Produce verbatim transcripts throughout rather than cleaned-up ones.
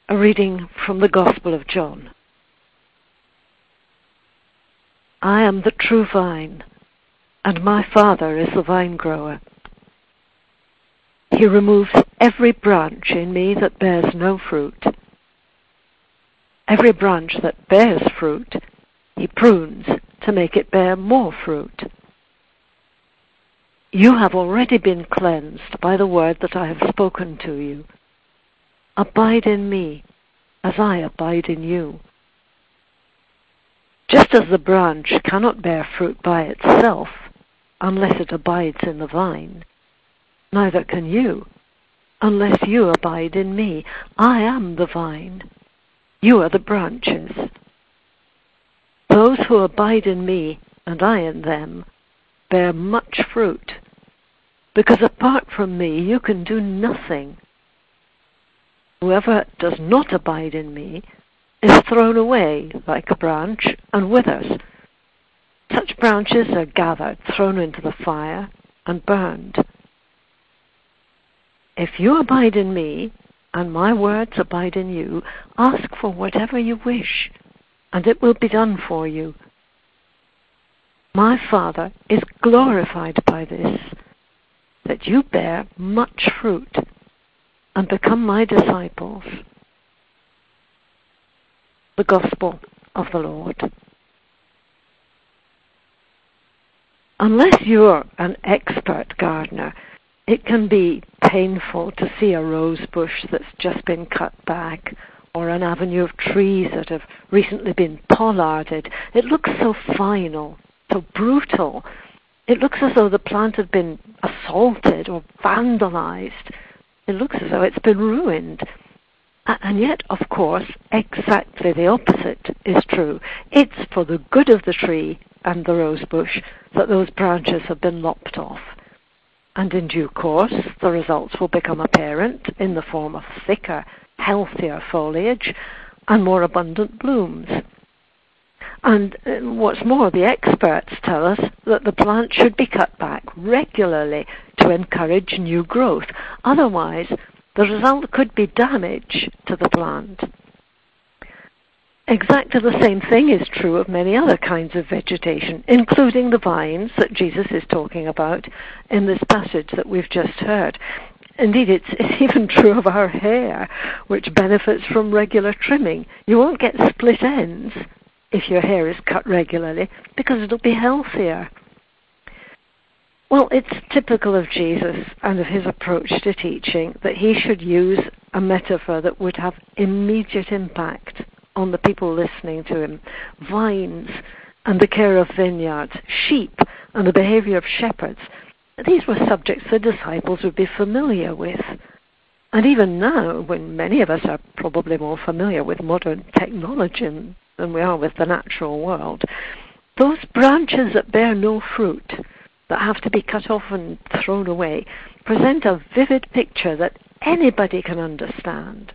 A reading from the Gospel of John. I am the true vine, and my Father is the vine grower. He removes every branch in me that bears no fruit. Every branch that bears fruit, he prunes to make it bear more fruit. You have already been cleansed by the word that I have spoken to you. Abide in me, as I abide in you. Just as the branch cannot bear fruit by itself unless it abides in the vine, neither can you unless you abide in me. I am the vine. You are the branches. Those who abide in me and I in them bear much fruit, because apart from me you can do nothing. Whoever does not abide in me is thrown away like a branch and withers. Such branches are gathered, thrown into the fire, and burned. If you abide in me, and my words abide in you, ask for whatever you wish, and it will be done for you. My Father is glorified by this, that you bear much fruit, and become my disciples. The Gospel of the Lord. Unless you're an expert gardener, it can be painful to see a rose bush that's just been cut back, or an avenue of trees that have recently been pollarded. It looks so final, so brutal. It looks as though the plant had been assaulted or vandalized. It looks as though it's been ruined. And yet, of course, exactly the opposite is true. It's for the good of the tree and the rose bush that those branches have been lopped off. And in due course, the results will become apparent in the form of thicker, healthier foliage and more abundant blooms. And what's more, the experts tell us that the plant should be cut back regularly to encourage new growth. Otherwise, the result could be damage to the plant. Exactly the same thing is true of many other kinds of vegetation, including the vines that Jesus is talking about in this passage that we've just heard. Indeed, it's, it's even true of our hair, which benefits from regular trimming. You won't get split ends if your hair is cut regularly, because it'll be healthier. Well, it's typical of Jesus and of his approach to teaching that he should use a metaphor that would have immediate impact on the people listening to him. Vines and the care of vineyards, sheep and the behavior of shepherds. These were subjects the disciples would be familiar with. And even now, when many of us are probably more familiar with modern technology than we are with the natural world, those branches that bear no fruit, that have to be cut off and thrown away, present a vivid picture that anybody can understand.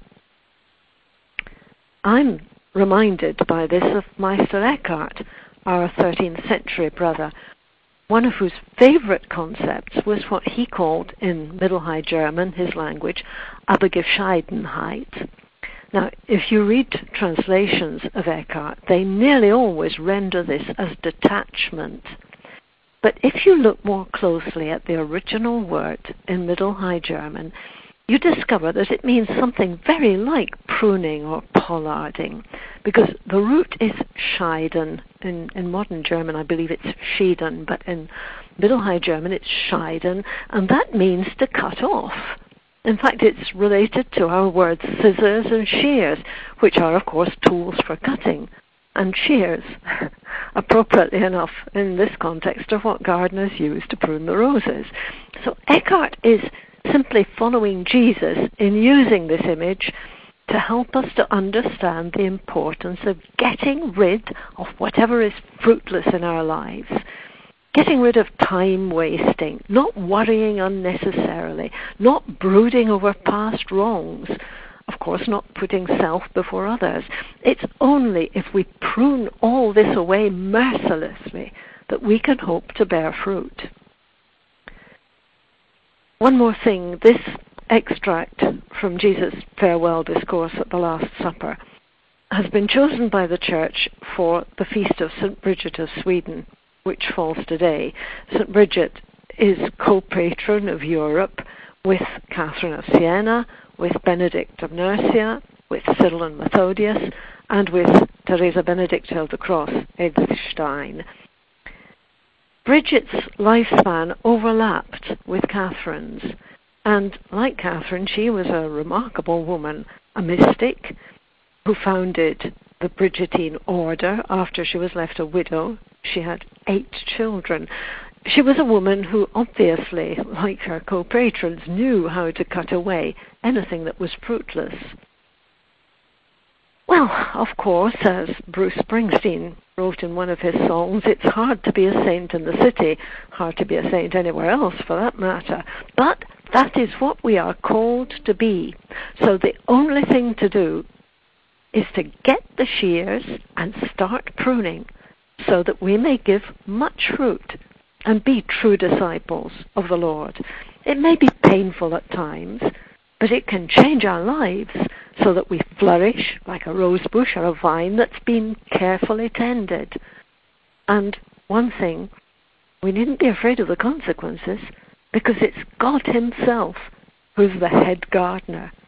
I'm reminded by this of Meister Eckhart, our thirteenth century brother, one of whose favorite concepts was what he called in Middle High German, his language, Abgescheidenheit. Now, if you read translations of Eckhart, they nearly always render this as detachment. But if you look more closely at the original word in Middle High German, you discover that it means something very like pruning or pollarding, because the root is scheiden. In, in modern German, I believe it's schieden, but in Middle High German, it's scheiden, and that means to cut off. In fact, it's related to our words scissors and shears, which are, of course, tools for cutting, and shears, appropriately enough in this context, are what gardeners use to prune the roses. So Eckhart is simply following Jesus in using this image to help us to understand the importance of getting rid of whatever is fruitless in our lives. Getting rid of time wasting, not worrying unnecessarily, not brooding over past wrongs, of course not putting self before others. It's only if we prune all this away mercilessly that we can hope to bear fruit. One more thing, this extract from Jesus' farewell discourse at the Last Supper, has been chosen by the Church for the feast of Saint Bridget of Sweden, which falls today. Saint Bridget is co-patron of Europe with Catherine of Siena, with Benedict of Nursia, with Cyril and Methodius, and with Teresa Benedicta of the Cross, Edelstein. Bridget's lifespan overlapped with Catherine's, and like Catherine, she was a remarkable woman, a mystic, who founded the Bridgetine order after she was left a widow. She had eight children. She was a woman who obviously, like her co-patrons, knew how to cut away anything that was fruitless. Well, of course, as Bruce Springsteen wrote in one of his songs, it's hard to be a saint in the city, hard to be a saint anywhere else for that matter, but that is what we are called to be. So the only thing to do is to get the shears and start pruning so that we may give much fruit and be true disciples of the Lord. It may be painful at times, but it can change our lives so that we flourish like a rose bush or a vine that's been carefully tended. And one thing, we needn't be afraid of the consequences, because it's God himself who's the head gardener.